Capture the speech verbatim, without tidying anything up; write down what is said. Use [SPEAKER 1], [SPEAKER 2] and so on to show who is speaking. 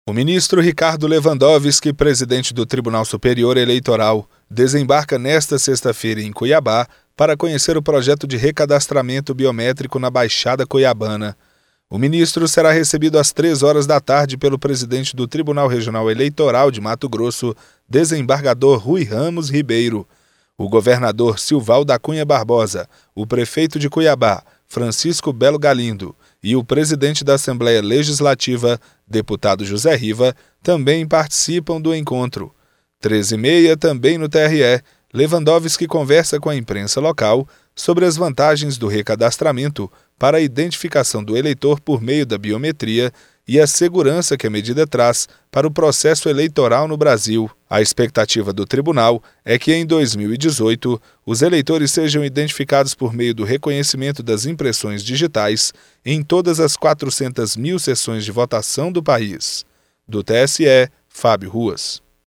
[SPEAKER 1] O ministro Ricardo Lewandowski, presidente do Tribunal Superior Eleitoral, desembarca nesta sexta-feira em Cuiabá para conhecer o projeto de recadastramento biométrico na Baixada Cuiabana. O ministro será recebido às três horas da tarde pelo presidente do Tribunal Regional Eleitoral de Mato Grosso, desembargador Rui Ramos Ribeiro. O governador Silval da Cunha Barbosa, o prefeito de Cuiabá, Francisco Belo Galindo, e o presidente da Assembleia Legislativa, deputado José Riva, também participam do encontro. treze e meia, também no T R E, Lewandowski conversa com a imprensa local sobre as vantagens do recadastramento para a identificação do eleitor por meio da biometria e a segurança que a medida traz para o processo eleitoral no Brasil. A expectativa do tribunal é que em dois mil e dezoito os eleitores sejam identificados por meio do reconhecimento das impressões digitais em todas as quatrocentas mil sessões de votação do país. Do T S E, Fábio Ruas.